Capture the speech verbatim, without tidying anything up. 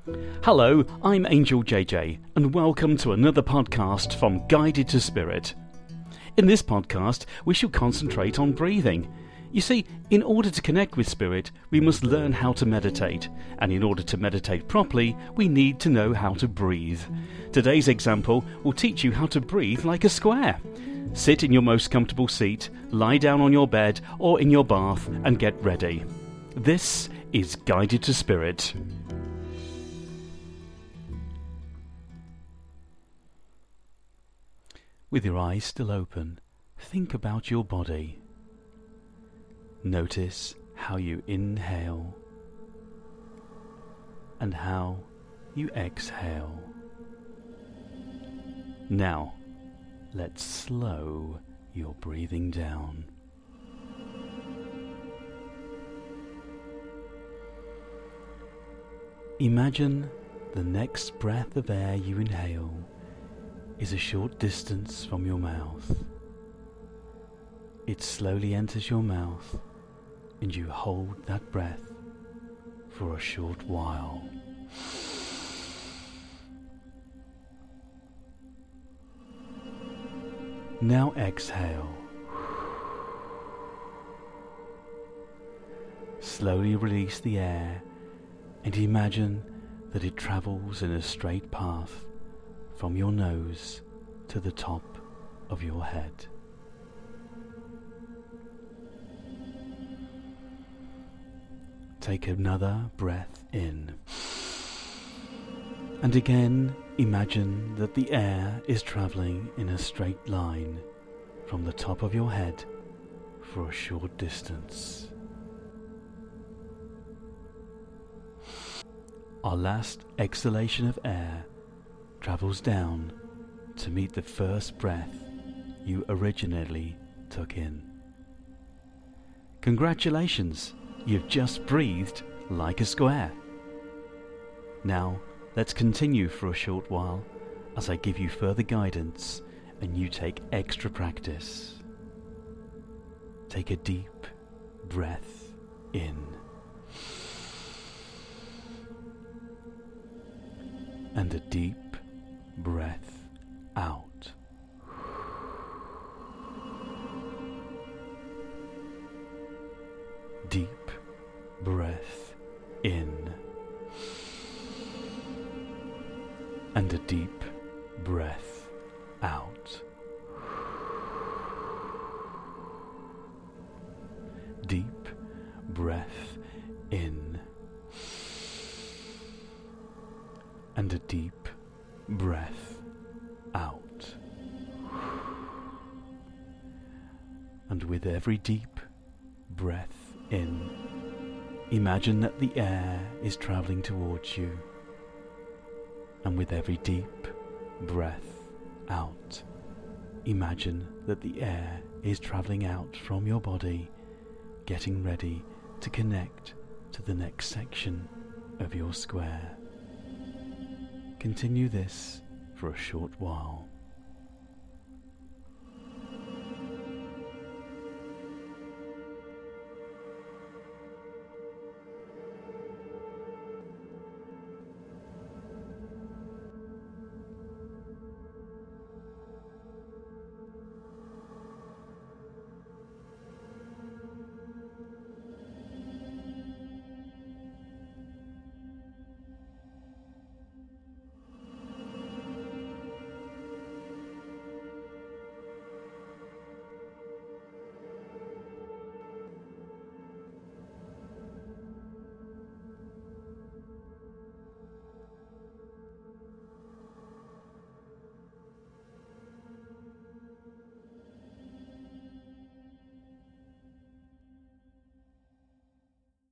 Hello, I'm Angel J J, and welcome to another podcast from Guided to Spirit. In this podcast, we shall concentrate on breathing. You see, in order to connect with Spirit, we must learn how to meditate, and in order to meditate properly, we need to know how to breathe. Today's example will teach you how to breathe like a square. Sit in your most comfortable seat, lie down on your bed or in your bath, and get ready. This is Guided to Spirit. With your eyes still open, think about your body. Notice how you inhale and how you exhale. Now, let's slow your breathing down. Imagine the next breath of air you inhale is a short distance from your mouth. It slowly enters your mouth and you hold that breath for a short while. Now exhale. Slowly release the air and imagine that it travels in a straight path from your nose to the top of your head. Take another breath in. And again, imagine that the air is travelling in a straight line from the top of your head for a short distance. Our last exhalation of air travels down to meet the first breath you originally took in. Congratulations, you've just breathed like a square. Now, let's continue for a short while as I give you further guidance and you take extra practice. Take a deep breath in. And a deep breath out. Deep breath in. And a deep breath out. Deep breath in. And a deep breath out. And with every deep breath in, imagine that the air is travelling towards you. And with every deep breath out, imagine that the air is travelling out from your body, getting ready to connect to the next section of your square. Continue this for a short while.